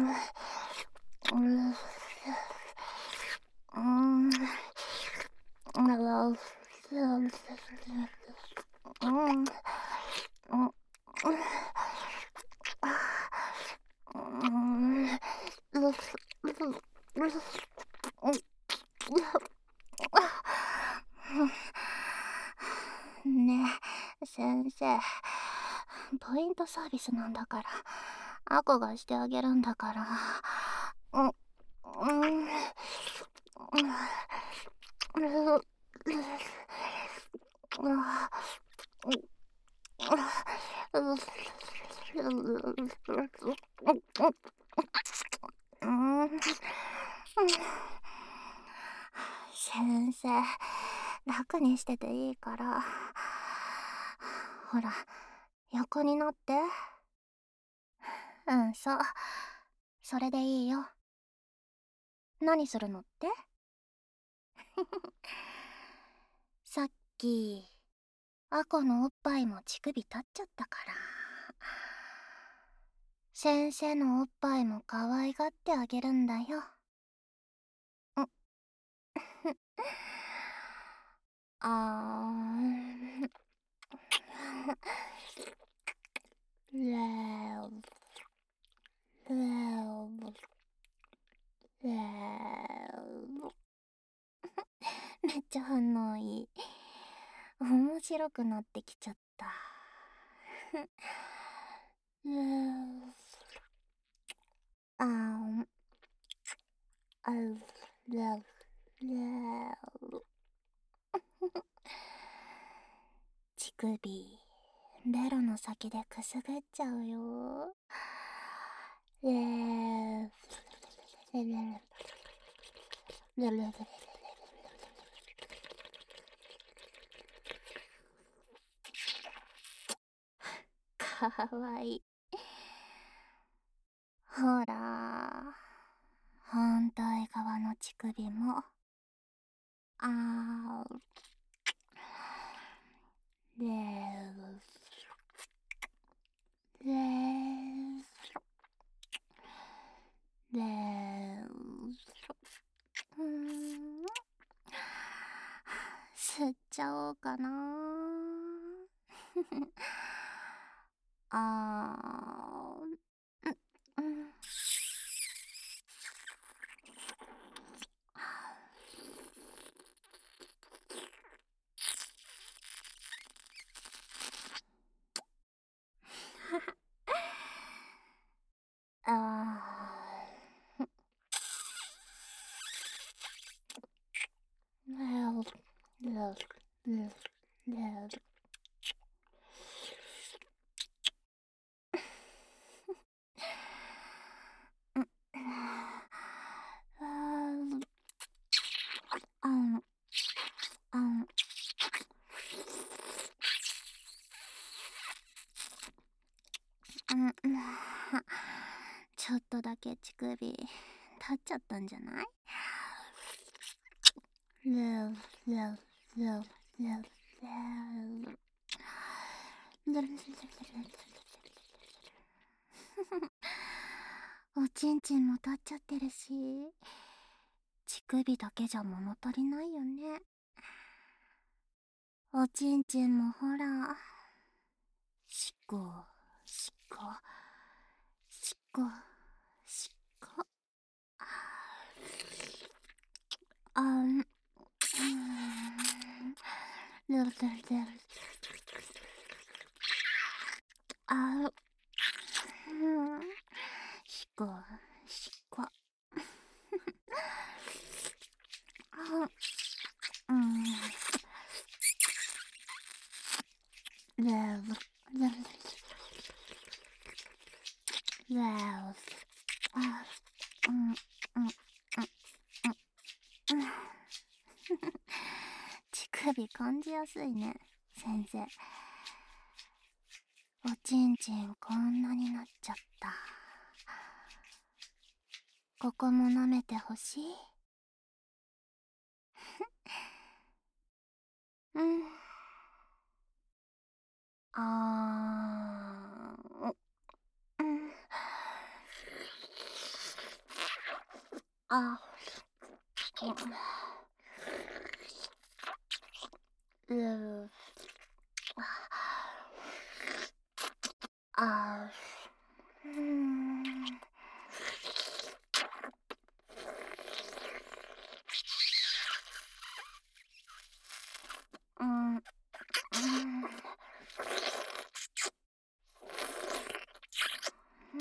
ねえ、先生。ポイントサービスなんだから、アコがしてあげるんだから。先生、楽にしてていいから。ほら、横になって。うん、そう。それでいいよ。何するのって？さっき、アコのおっぱいも乳首立っちゃったから。先生のおっぱいも可愛がってあげるんだよ。あー。めっちゃ反応いい。面白くなってきちゃった。あーあうらら乳首、ベロの先でくすぐっちゃうよ。かわいい。ほら、反対側の乳首も。あーれーれーれー吸っちゃおうかな。あーああんあんちょっとだけ乳首立っちゃったんじゃない？おちんちんも立っちゃってるし、乳首だけじゃ物足りないよね。おちんちんもほら、しこしこしこしこ。あんルルルルあしこしこ。ルルルルルあうんうん乳首感じやすいね、先生。おちんちんこんなになっちゃった。ここも舐めてほしい？うん。あー。うん。 あ、うん、あ、うん、うん、うん、うん、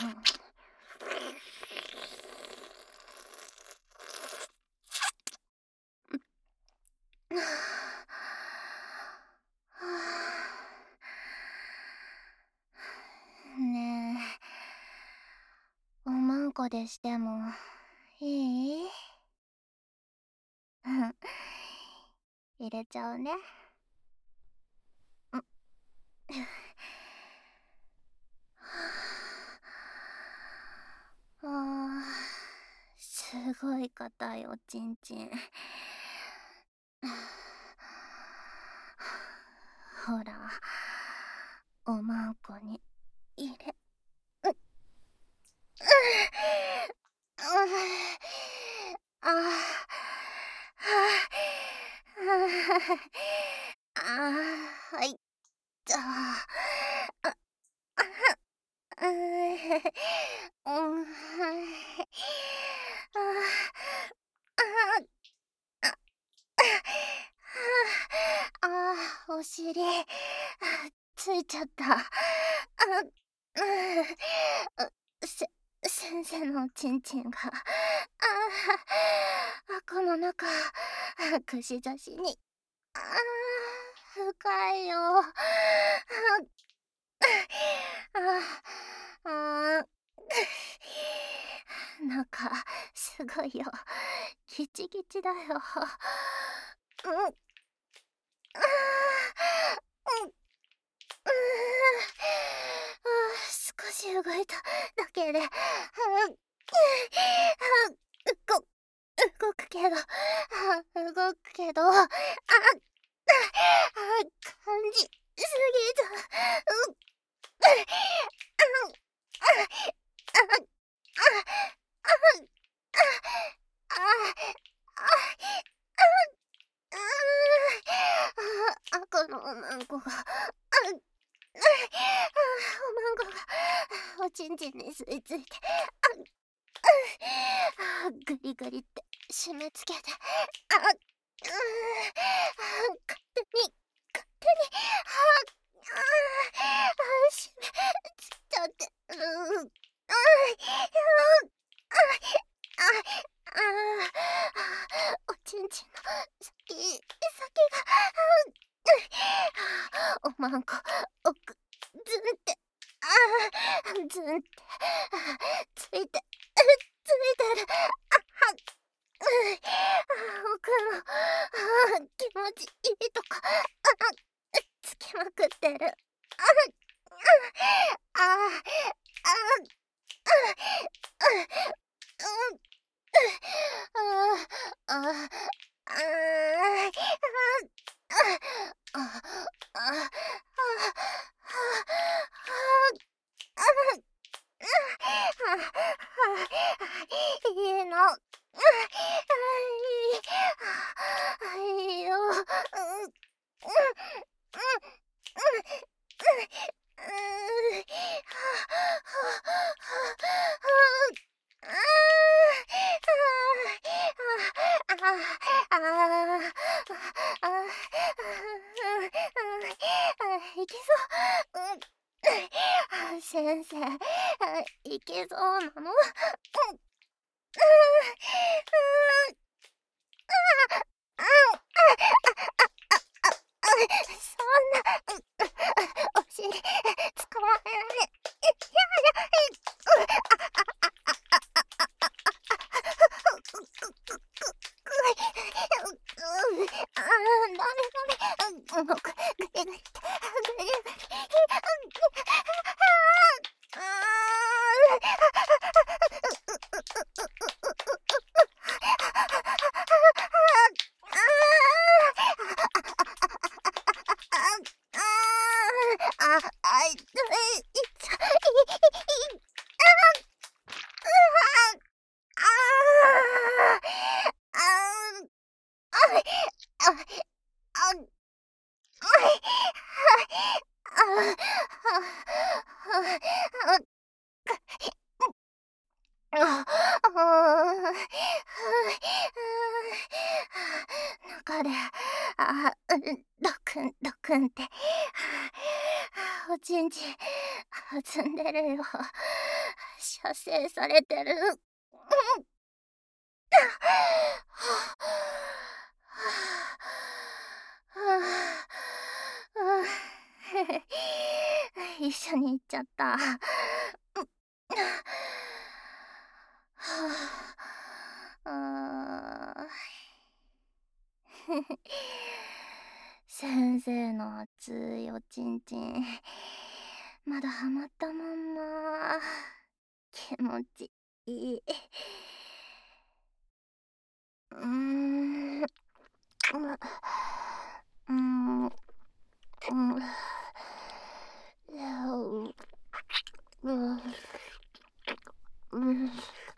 ねえ、おまんこでしてもいい？うん、入れちゃうね。うん。ああ、すごい硬いおちんちん。ほら、おまんこに入れ。う、う、ああ、ああ、はいった。あ、うん、うん、お尻、ついちゃった。先生のおちんちんが、この中、串刺しに、深いよ。あなんか、すごいよ。ギチギチだよ。うん、うん、少し動いただけで、ご動くけど、動くけど、感じすぎた。赤のおまんこが、おまんこが、おちんちんに吸い付いて、グリグリって締め付けて、勝手に、勝手に、締めつけちゃって、おちんちんの先が、おまんこ、奥、ずんって、ずんって、ついて、ついてる。奥の、気持ちいいとこ、つきまくってる。あいいの。いいよ。いけそう。先生、いけそうなの？そんな、お尻、捕まえられ、ダメダメ、もう、グリグリって、グリグリ、あ、あい、いっちゃ、 あ、あ、中で、ドクンドクンって、おちんちん弾んでるよ。射精されてる。一緒に行っちゃった。先生の熱いおちんちん、まだハマったまんま。気持ちいい。うーん。うん。うん。うん。うん。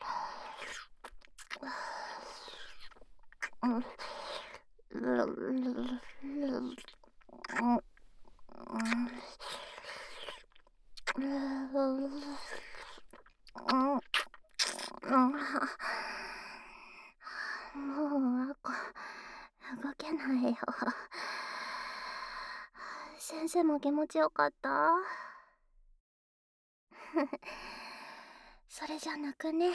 もう動けないよ。先生も気持ちよかった？それじゃなくね。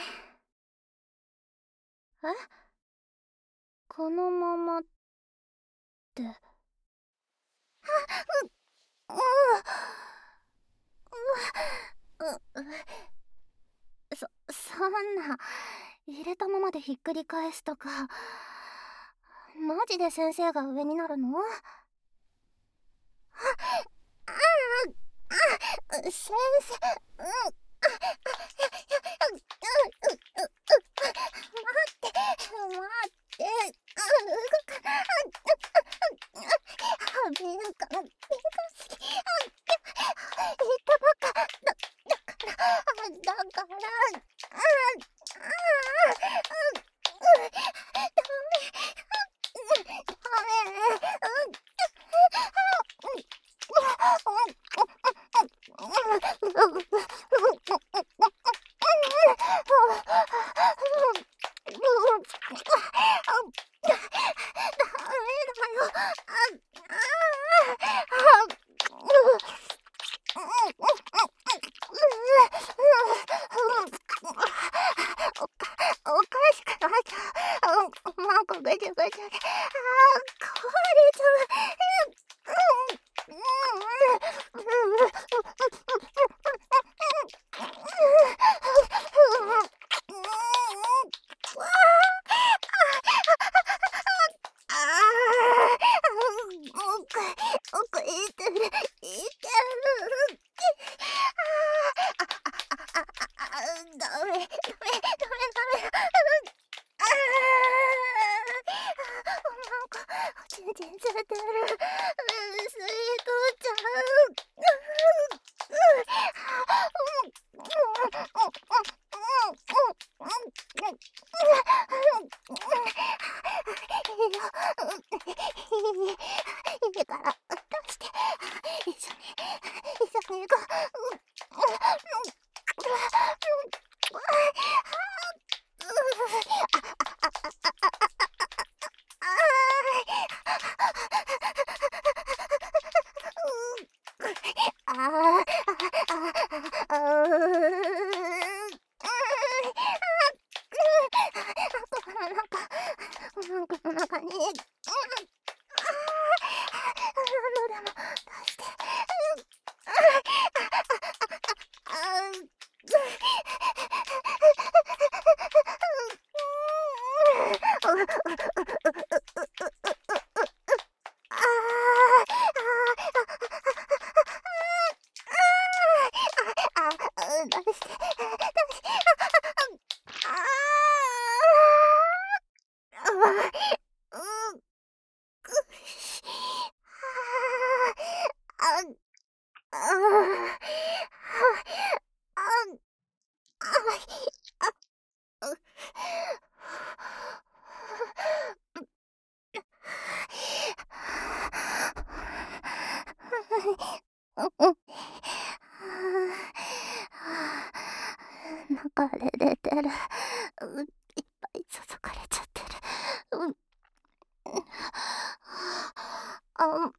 え？このままって。うううそんな、入れたままでひっくり返すとか、マジで先生が上になるの？先生、うん。待って、動か敏感すぎ。言ったばっかだから、おかしくなっちゃう。なんかぐちゃぐちゃで、壊れち奥行ってる、いける。ダメ。なんか、おちんちんつれてる。吸い取っちゃう。いいから出して。一緒に行こう。この中に、何度でも出して。出して。 中で出てる。いっぱい注がれちゃってる。うん。あん。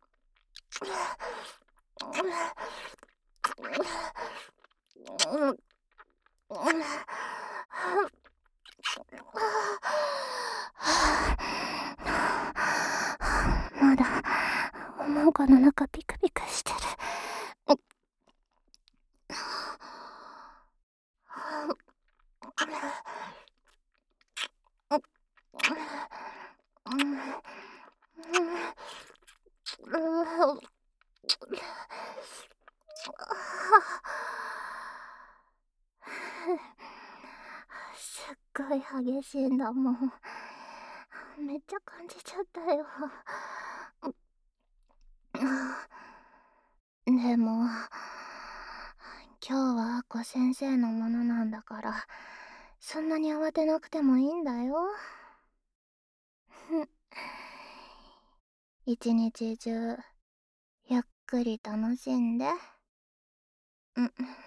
まだおまんこの中ピクピクしてる。すっごい激しいんだもん。めっちゃ感じちゃったよ。でも、今日はアコ先生のものなんだから、そんなに慌てなくてもいいんだよ。一日中、ゆっくり楽しんで。うん。